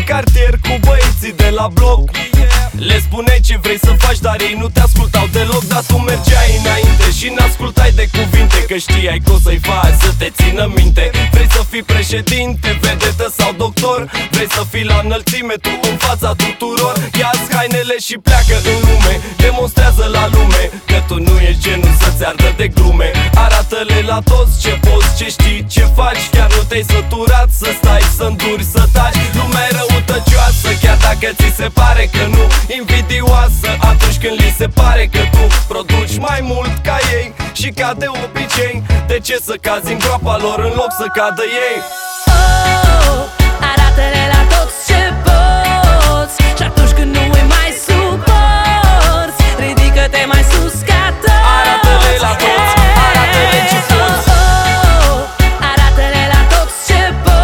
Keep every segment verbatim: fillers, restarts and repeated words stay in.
cartier cu băieții de la bloc. Le spuneai ce vrei să faci, dar ei nu te ascultau deloc. Dar tu mergeai înainte și n-ascultai de cuvinte, că știai că o să-i faci să te țină minte. Vrei să fii președinte, vedetă sau doctor, vrei să fii la înălțime tu în fața tuturor. Ia-ți hainele și pleacă în lume, demonstrează la lume că tu nu ești genul să-ți ardă de glume. Arată-le la toți ce poți, ce știi, ce faci. Chiar nu te-ai săturat să stai, să înduri, să taci. Lumea e răutăcioasă, chiar dacă ți se pare că nu. Invidioasă atunci când li se pare că tu produci mai mult ca ei. Și ca de obicei, de ce să cazi în groapa lor în loc să cadă ei? Oh, arată-le la toți ce poți. Și atunci când nu îi mai suporți, ridică-te mai sus ca toți. Arată-le la toți, arată-le ce poți. Oh, arată-le la toți ce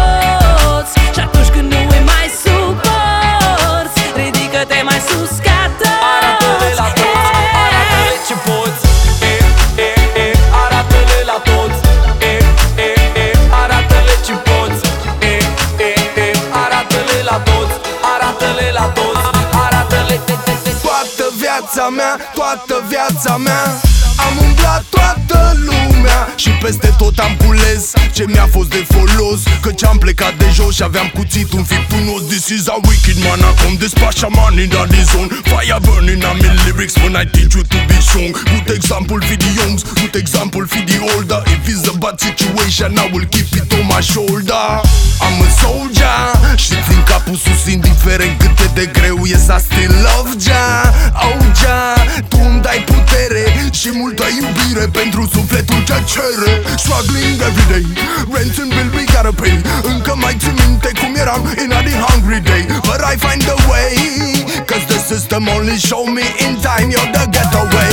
poți. Și atunci când nu îi mai suporți, ridică-te mai sus ca toți. Arată-le la toți, arată-le ce poți. E, e, e, arată-le la toți. E, e, e, arată-le ce poți. E, e, e, arată-le la toți. Arată-le la toți, arată-le. Toată viața mea, toată viața mea am umblat toată lumea și peste tot am cules ce mi-a fost de folos. Căci am plecat de jos și aveam cuțit un fipt unos. This is a wicked man, I come dispatch a man in the zone. Fire burning on me lyrics when I teach you to be strong. Good example for the youngs, good example for the older. If it's a bad situation, I will keep it on my shoulder. I'm a soldier și țin capul sus indiferent cât de greu e să still love ya. Oh ya, tu îmi dai putere și multă iubire pentru sufletul ce cere. Struggling every day, rent and bill we gotta pay. Încă mai țin minte cum eram in a the hungry day. But I find a way, cause the system only show me in time you're the getaway.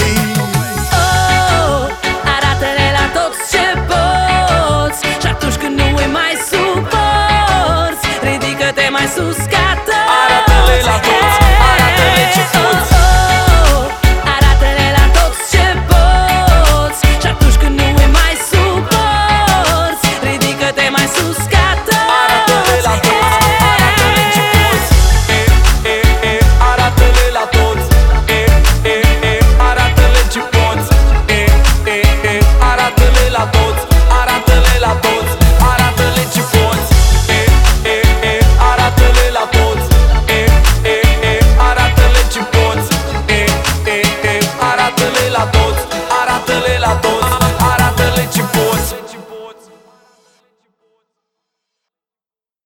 Oh, arată-le la toți ce poți. Și atunci când nu îi mai suporți, ridică-te mai sus ca toți. Arată-le la toți.